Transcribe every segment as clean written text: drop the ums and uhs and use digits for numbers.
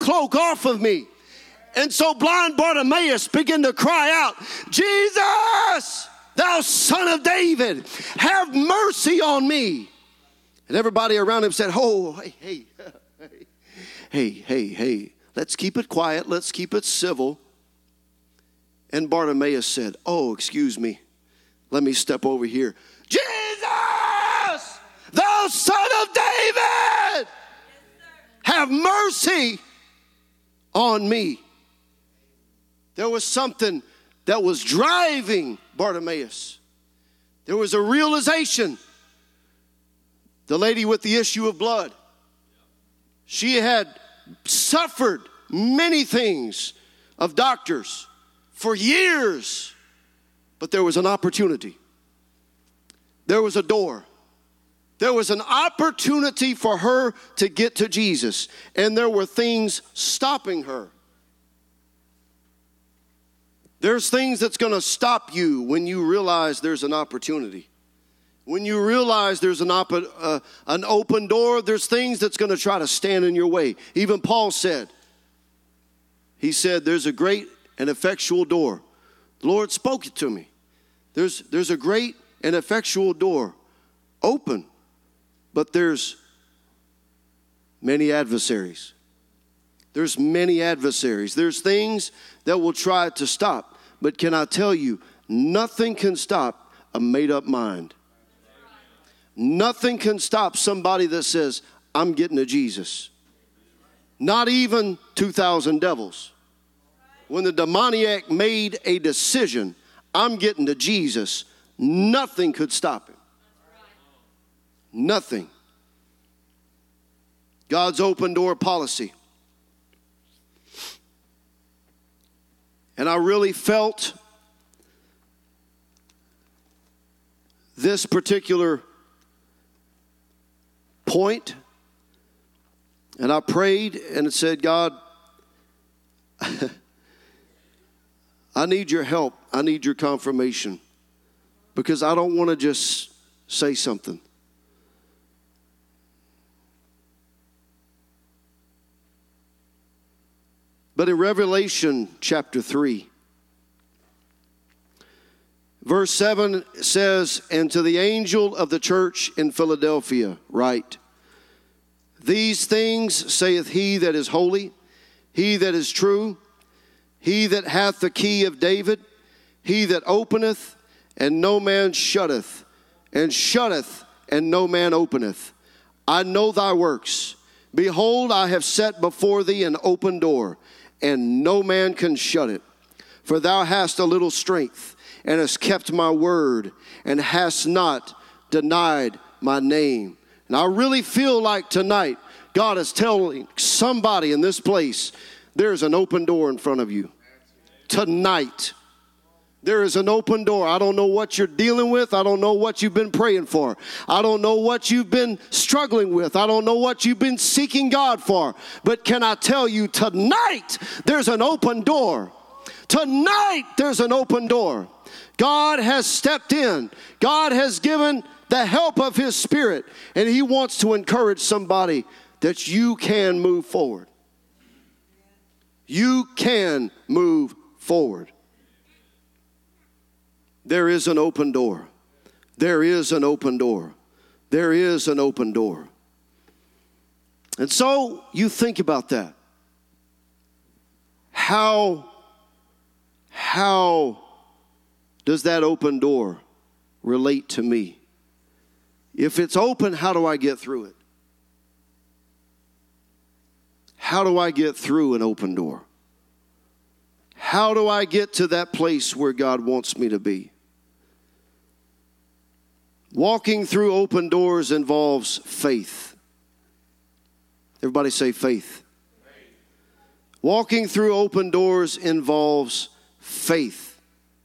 cloak off of me. And so blind Bartimaeus began to cry out, Jesus, thou son of David, have mercy on me. And everybody around him said, oh, hey, let's keep it quiet. Let's keep it civil. And Bartimaeus said, oh, excuse me. Let me step over here. Jesus, thou son of David, have mercy on me. There was something that was driving Bartimaeus. There was a realization. The lady with the issue of blood, she had suffered many things of doctors for years, but there was an opportunity. There was a door. There was an opportunity for her to get to Jesus, and there were things stopping her. There's things that's going to stop you when you realize there's an opportunity. When you realize there's an open door, there's things that's going to try to stand in your way. Even Paul said, he said, there's a great and effectual door. The Lord spoke it to me. There's a great and effectual door open, but there's many adversaries. There's many adversaries. There's things that will try to stop. But can I tell you, nothing can stop a made-up mind. Nothing can stop somebody that says, I'm getting to Jesus. Not even 2,000 devils. When the demoniac made a decision, I'm getting to Jesus, nothing could stop him. Nothing. God's open door policy. And I really felt this particular point. And I prayed and said, God, I need your help. I need your confirmation. Because I don't want to just say something. But in Revelation chapter 3, verse 7 says, and to the angel of the church in Philadelphia write, these things saith he that is holy, he that is true, he that hath the key of David, he that openeth, and no man shutteth, and shutteth, and no man openeth. I know thy works. Behold, I have set before thee an open door, and no man can shut it. For thou hast a little strength, and hast kept my word, and hast not denied my name. And I really feel like tonight, God is telling somebody in this place, there's an open door in front of you. Tonight, there is an open door. I don't know what you're dealing with. I don't know what you've been praying for. I don't know what you've been struggling with. I don't know what you've been seeking God for. But can I tell you, tonight, there's an open door. Tonight, there's an open door. God has stepped in. God has given the help of his Spirit. And he wants to encourage somebody that you can move forward. You can move forward. There is an open door. There is an open door. There is an open door. And so you think about that. How does that open door relate to me? If it's open, how do I get through it? How do I get through an open door? How do I get to that place where God wants me to be? Walking through open doors involves faith. Everybody say faith. Walking through open doors involves faith.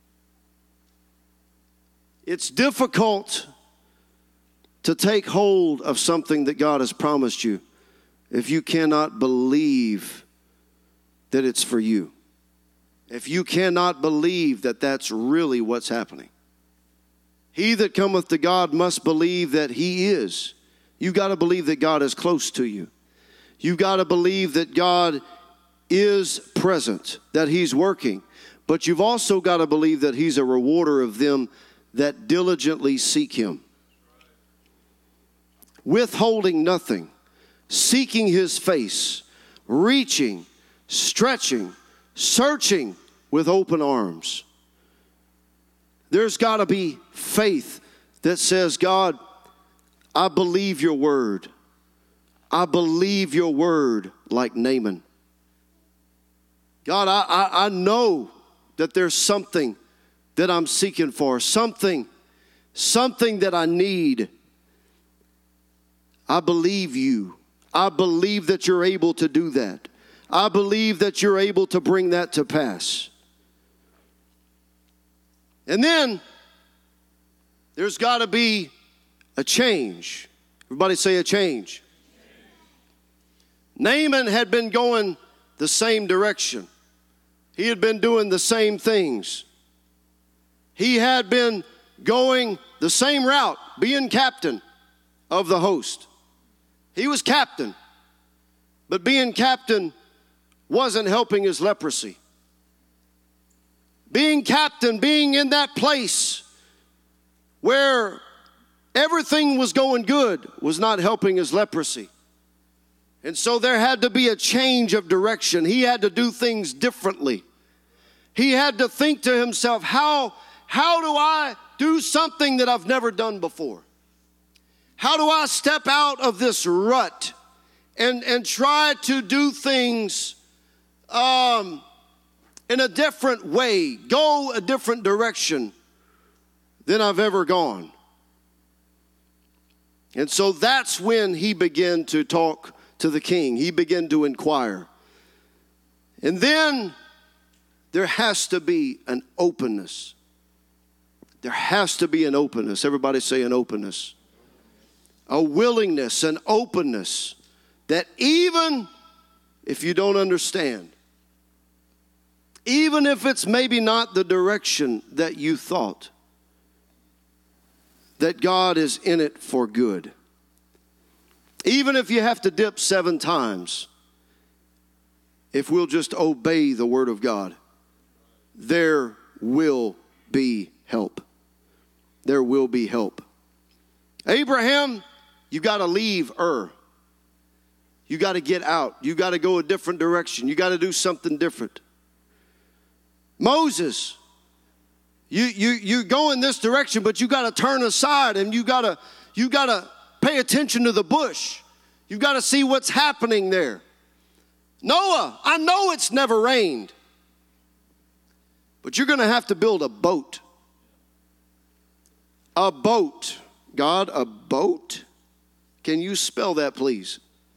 It's difficult to take hold of something that God has promised you if you cannot believe that it's for you. If you cannot believe that that's really what's happening. He that cometh to God must believe that he is. You got to believe that God is close to you. You got to believe that God is present, that he's working. But you've also got to believe that he's a rewarder of them that diligently seek him. Withholding nothing, seeking his face, reaching, stretching, searching with open arms. There's got to be faith that says, God, I believe your word. I believe your word, like Naaman. God, I know that there's something that I'm seeking for, something that I need. I believe you. I believe that you're able to do that. I believe that you're able to bring that to pass. And then there's got to be a change. Everybody say a change. Naaman had been going the same direction. He had been doing the same things. He had been going the same route, being captain of the host. He was captain, but being captain wasn't helping his leprosy. Being captain, being in that place where everything was going good, was not helping his leprosy. And so there had to be a change of direction. He had to do things differently. He had to think to himself, how do I do something that I've never done before? How do I step out of this rut and try to do things in a different way, go a different direction than I've ever gone? And so that's when he began to talk to the king. He began to inquire. And then there has to be an openness. There has to be an openness. Everybody say an openness. A willingness, an openness that even if you don't understand, even if it's maybe not the direction that you thought, that God is in it for good. Even if you have to dip 7 times, if we'll just obey the word of God, there will be help. There will be help. Abraham, you got to leave Ur. You got to get out. You got to go a different direction. You got to do something different. Moses, you go in this direction, but you got to turn aside and you got to pay attention to the bush. You've got to see what's happening there. Noah, I know it's never rained, but you're going to have to build a boat. A boat. God, a boat? Can you spell that, please?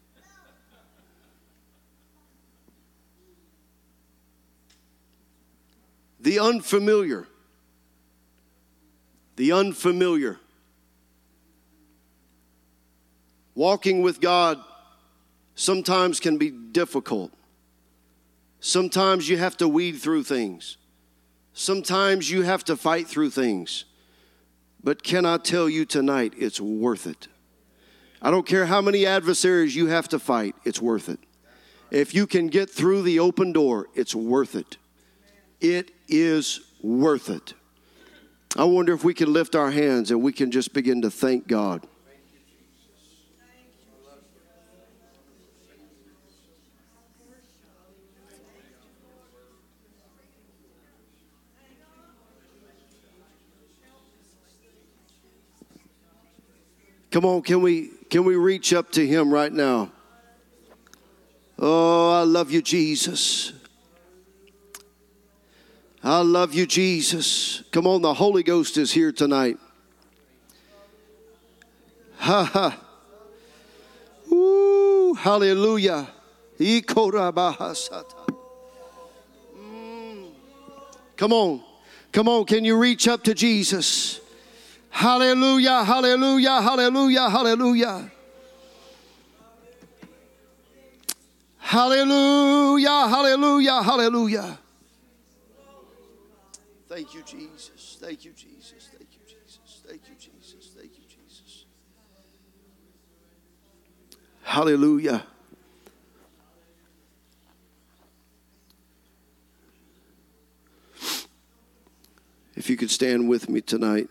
The unfamiliar. The unfamiliar. Walking with God sometimes can be difficult. Sometimes you have to weed through things. Sometimes you have to fight through things. But can I tell you tonight, it's worth it. I don't care how many adversaries you have to fight, it's worth it. If you can get through the open door, it's worth it. It is worth it. I wonder if we can lift our hands and we can just begin to thank God. Come on, can we reach up to him right now? Oh, I love you, Jesus. I love you, Jesus. Come on, the Holy Ghost is here tonight. Ha ha. Ooh, hallelujah. Come on. Come on, can you reach up to Jesus? Hallelujah, hallelujah, hallelujah, hallelujah. Hallelujah, hallelujah, hallelujah. Thank you, Jesus. Thank you, Jesus. Thank you, Jesus. Thank you, Jesus. Thank you, Jesus. Hallelujah. If you could stand with me tonight.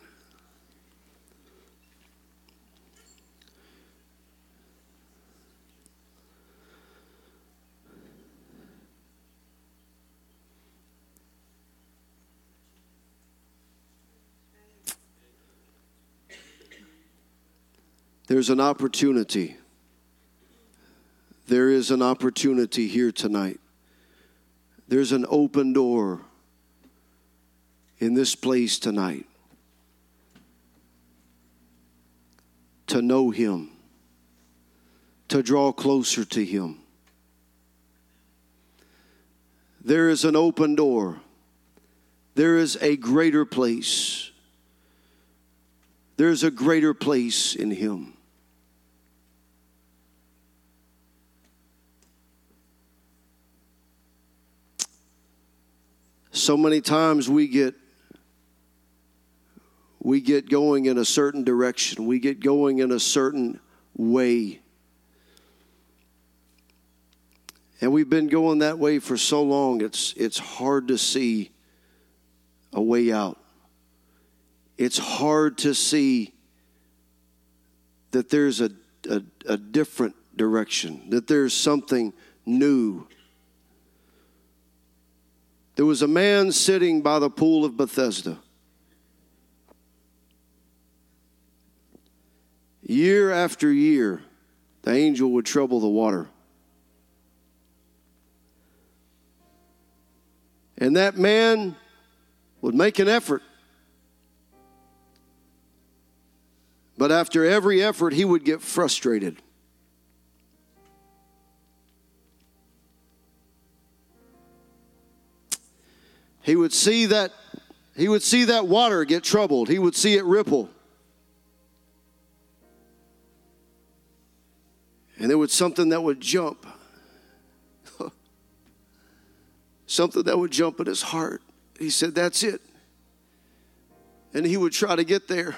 There's an opportunity. There is an opportunity here tonight. There's an open door in this place tonight to know Him, to draw closer to Him. There is an open door. There is a greater place. There's a greater place in Him. So many times we get going in a certain direction. We get going in a certain way. And we've been going that way for so long, it's hard to see a way out. It's hard to see that there's a different direction, that there's something new. There was a man sitting by the pool of Bethesda. Year after year, the angel would trouble the water. And that man would make an effort. But after every effort, he would get frustrated. He would see that water get troubled. He would see it ripple. And there was something that would jump. Something that would jump in his heart. He said, that's it. And he would try to get there.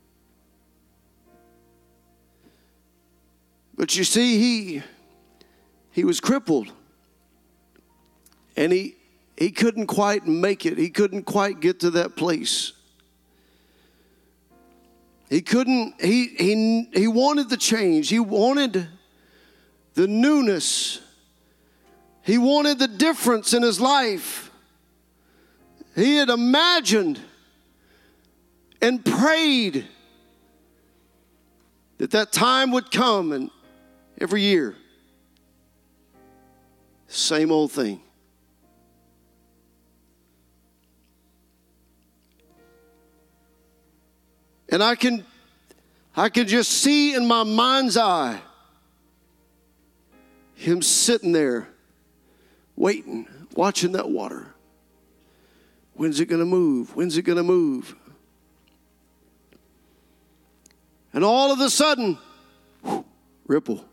But you see, he was crippled. And he couldn't quite make it. He couldn't quite get to that place. He wanted the change. He wanted the newness. He wanted the difference in his life. He had imagined and prayed that time would come, and every year, same old thing. And I can just see in my mind's eye him sitting there waiting, watching that water. When's it going to move? When's it going to move? And all of a sudden, ripple.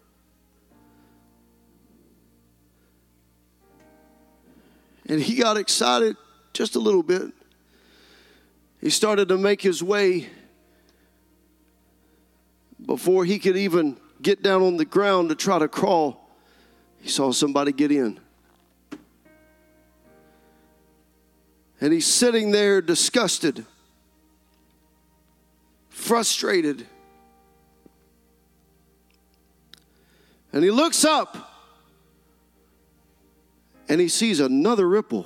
And he got excited just a little bit. He started to make his way. Before he could even get down on the ground to try to crawl, he saw somebody get in. And he's sitting there disgusted, frustrated. And he looks up and he sees another ripple.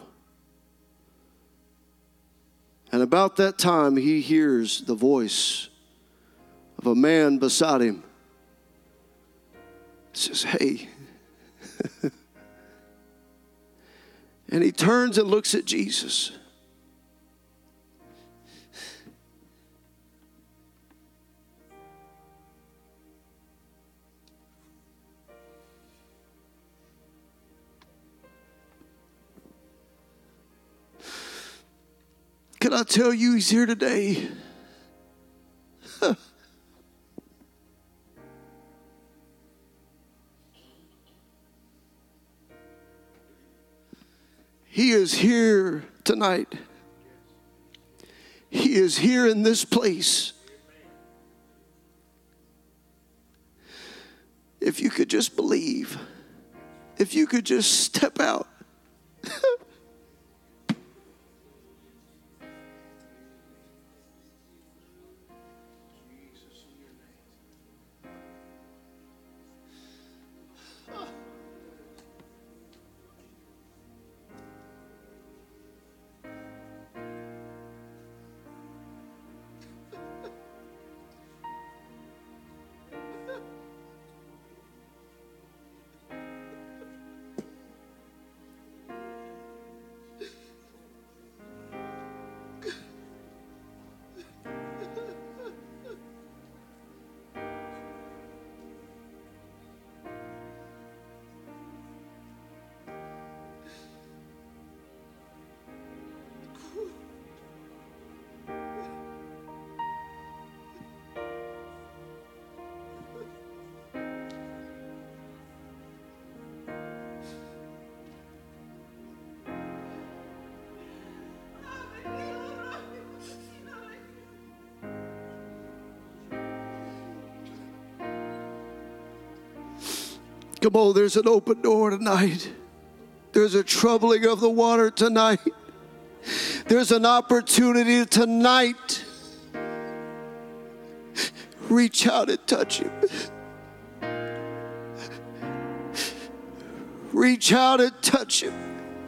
And about that time, he hears the voice of a man beside him. It says, hey. And he turns and looks at Jesus. Can I tell you he's here today? He is here tonight. He is here in this place. If you could just believe, if you could just step out. Come on, there's an open door tonight. There's a troubling of the water tonight. There's an opportunity tonight. Reach out and touch him. Reach out and touch him.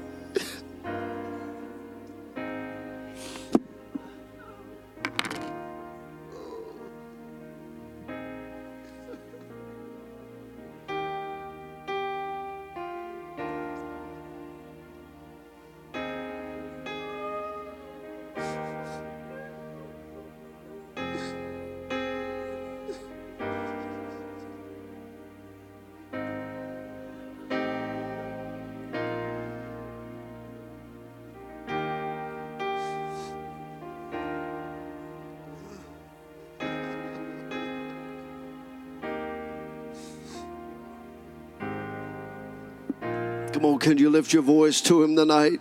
Come on, can you lift your voice to him tonight?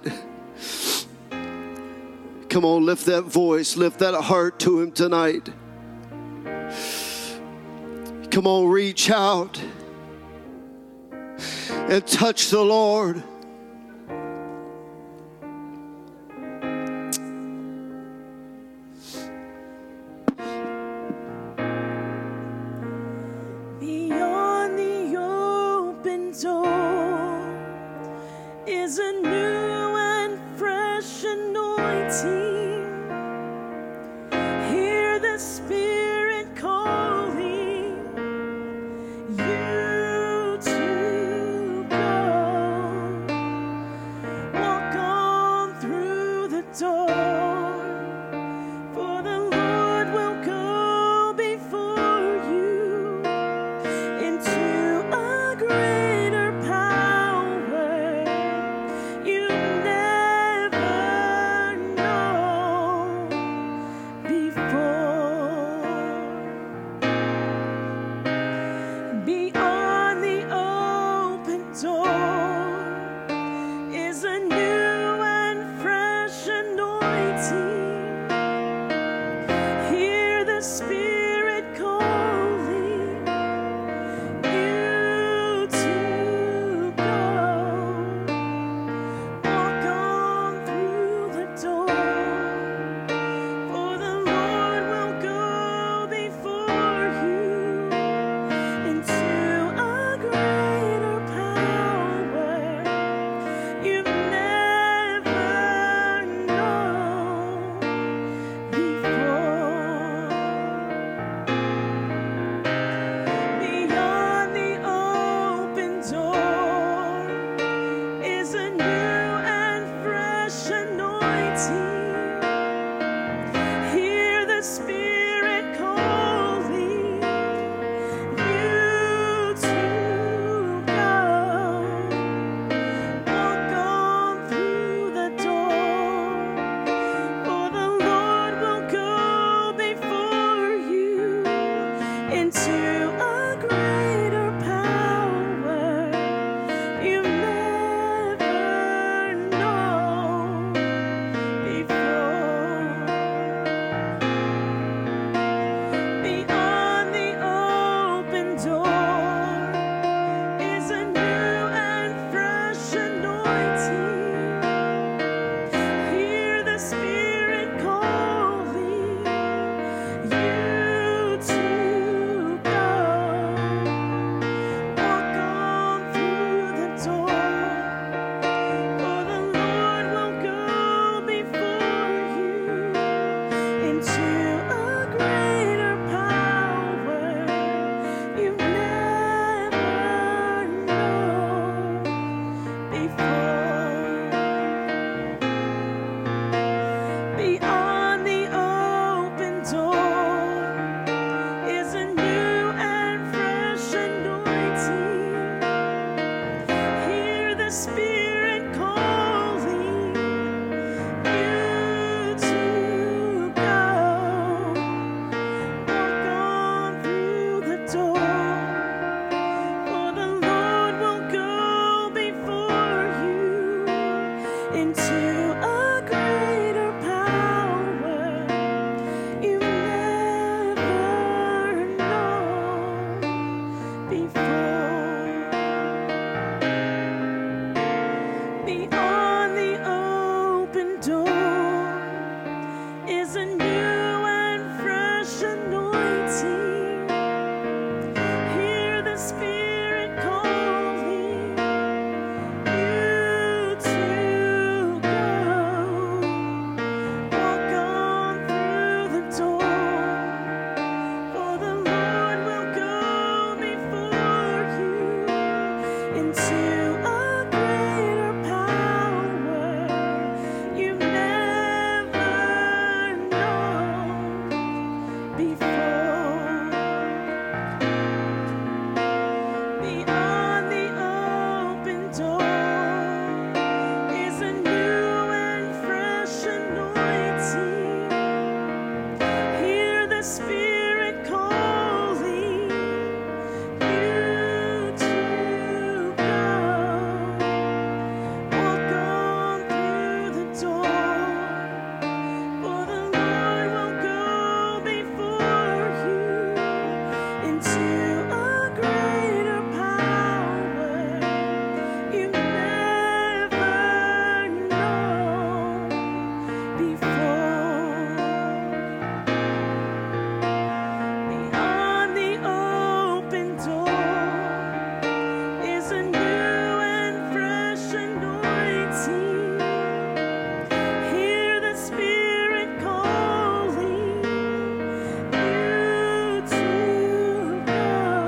Come on, lift that voice, lift that heart to him tonight. Come on, reach out and touch the Lord. Beyond the open door is a new and fresh anointing. Hear the Spirit calling you to go. Walk on through the door, for the Lord will go before you into a greater power you never known before. Beyond the open door is a new and fresh anointing. Hear the Spirit calling you to go. Walk on through the door, for the Lord will go before you into a greater power you've never known before. Beyond the open door is a new and fresh anointing. Hear the Spirit calling you to go. Walk on through the door, for the Lord will go before you into a greater power you've never known before. Beyond the open door is a new and fresh anointing. Hear the Spirit calling you to go. Walk on through the door, for the Lord will go before you into a greater power you've never known before. Beyond the open door is a new and fresh anointing. Hear the Spirit calling you to go. Walk on through the door, for the Lord will go before you into a greater power you've never known before. Beyond the open door is a new and fresh anointing. Hear the Spirit calling you to go. Walk on through the door, for the Lord will go before you into a greater power you've never known before. Beyond the open door is a new and fresh anointing. Hear the Spirit calling you to go. Walk on through the door, for the Lord will go before you into a greater power you've never known before. Beyond the open door is a new and fresh anointing. Hear the Spirit calling you to go.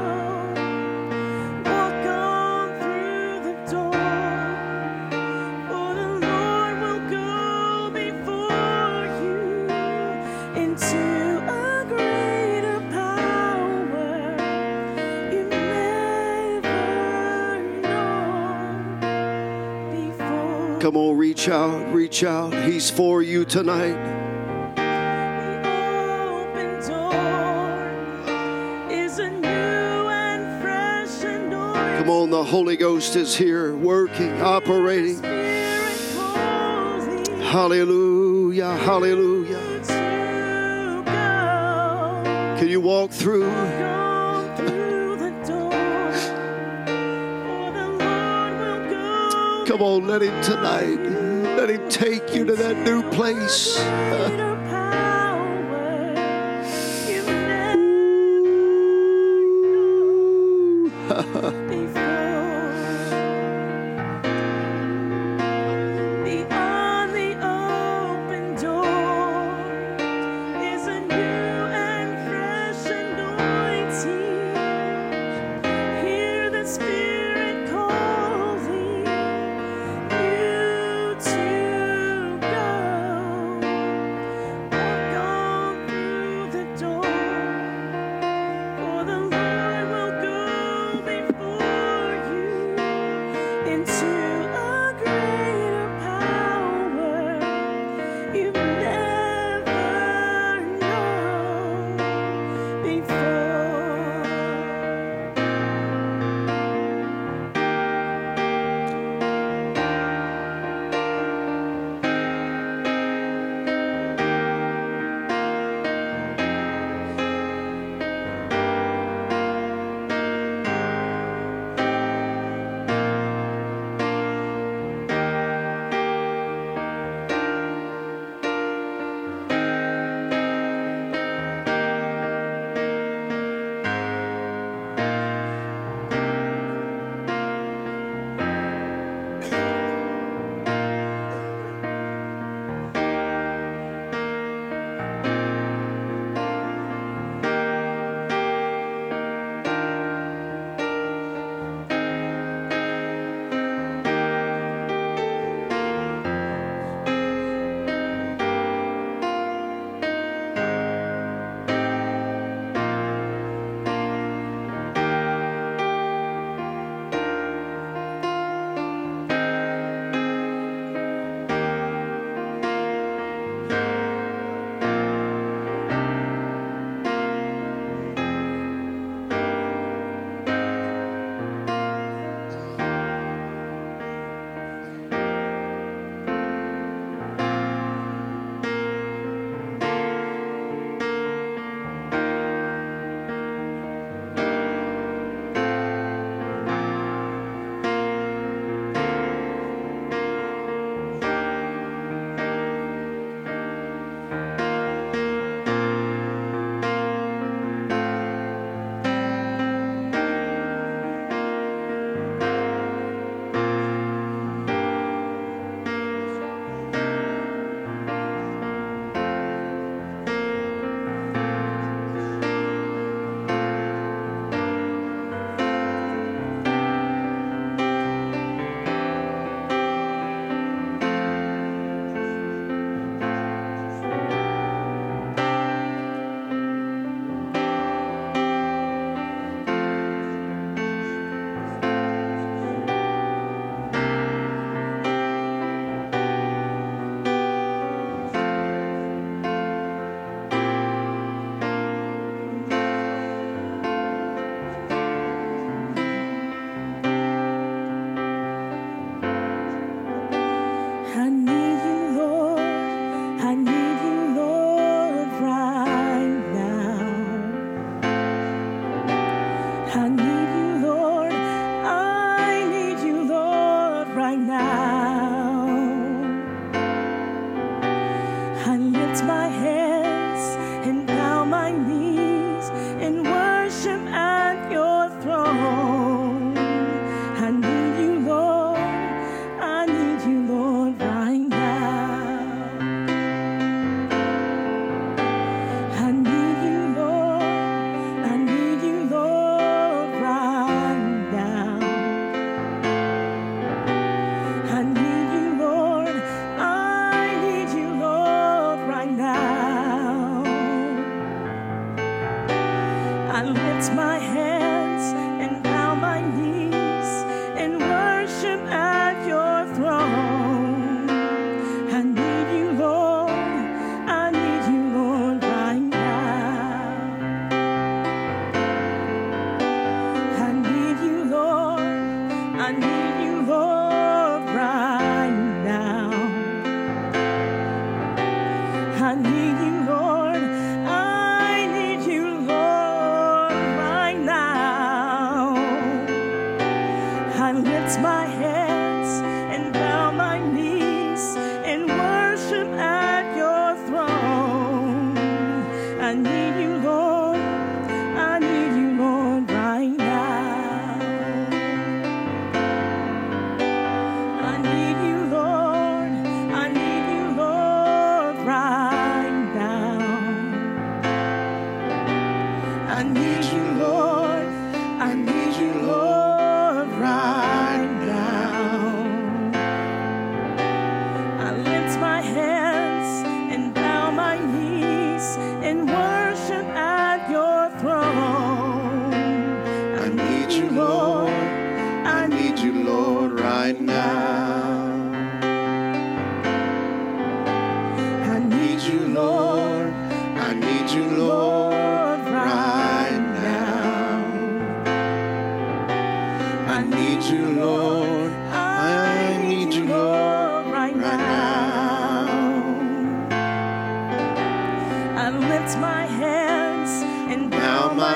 Walk on through the door, for the Lord will go before you into a greater power you've never known before. Come on, reach out, reach out. He's for you tonight. The open door is a new and fresh anointing. Come on, the Holy Ghost is here, working, operating. Spirit calling Hallelujah, hallelujah. you to go. Can you walk through? Walk through the door, for the Lord will go. Come on, let him tonight. Let him take you to that new place. Greater power you've never known before. Beyond the open door is a new and fresh anointing. Hear the Spirit calling you to go.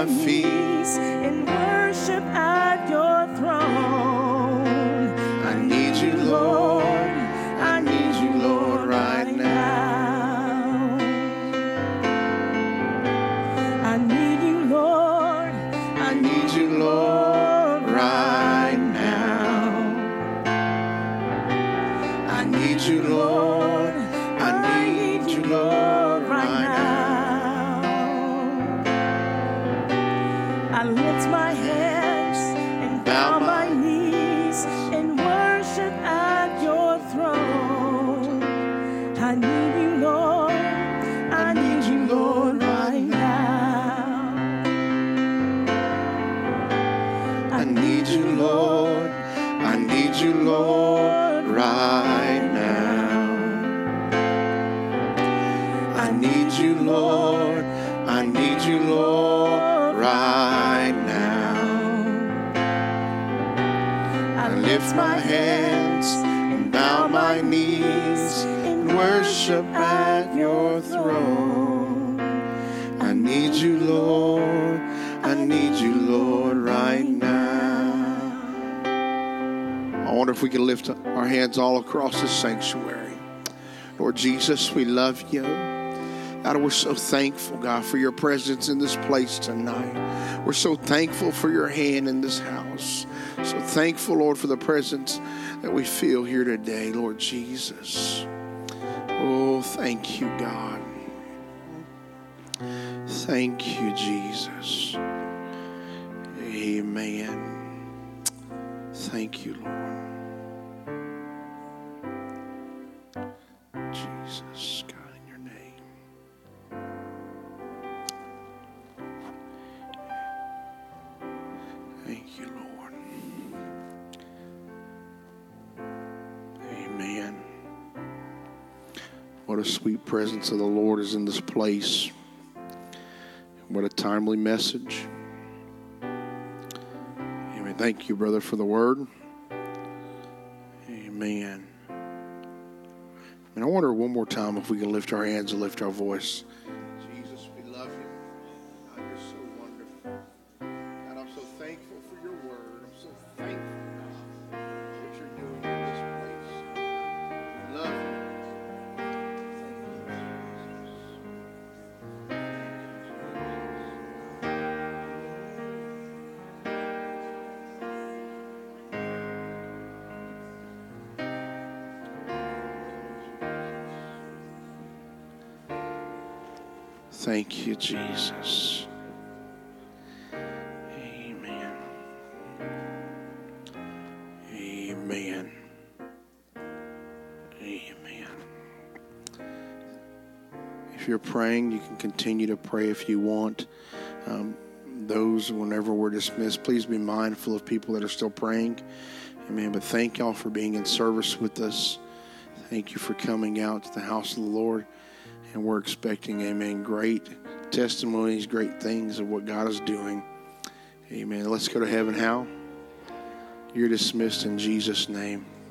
my feet. knees in worship at your throne. I need you, Lord. I need you, Lord, right now. I need you, Lord. I need you, Lord, right now. I need you, Lord. I need you, Lord, right now. I lift my hands and bow my knees in worship at your throne. I need you, Lord. I need you, Lord, right now. I need you, Lord. I need you, Lord, right now. I need you, Lord. I need you, Lord, right now. I lift my hands and bow my knees in worship at your throne. I need you, Lord. I need you, Lord, right now. I wonder if we can lift our hands all across this sanctuary. Lord Jesus, we love you. God, we're so thankful, God, for your presence in this place tonight. We're so thankful for your hand in this house. So thankful, Lord, for the presence that we feel here today, Lord Jesus. Oh, thank you, God. Thank you, Jesus. Amen. Thank you, Lord. Jesus, God, in your name. Thank you, Lord. Amen. What a sweet presence of the Lord is in this place. What a timely message. Amen. Thank you, brother, for the word. Amen. And I wonder one more time if we can lift our hands and lift our voice. Jesus, we love you. God, you're so wonderful. God, I'm so thankful for your word. I'm so thankful, God, for what you're doing in this place. We love you. Thank you, Jesus. Amen. Amen. Amen. If you're praying, you can continue to pray if you want. Those, whenever we're dismissed, please be mindful of people that are still praying. Amen. But thank y'all for being in service with us. Thank you for coming out to the house of the Lord. And we're expecting, amen, great testimonies, great things of what God is doing. Amen. Let's go to heaven. How? You're dismissed in Jesus' name.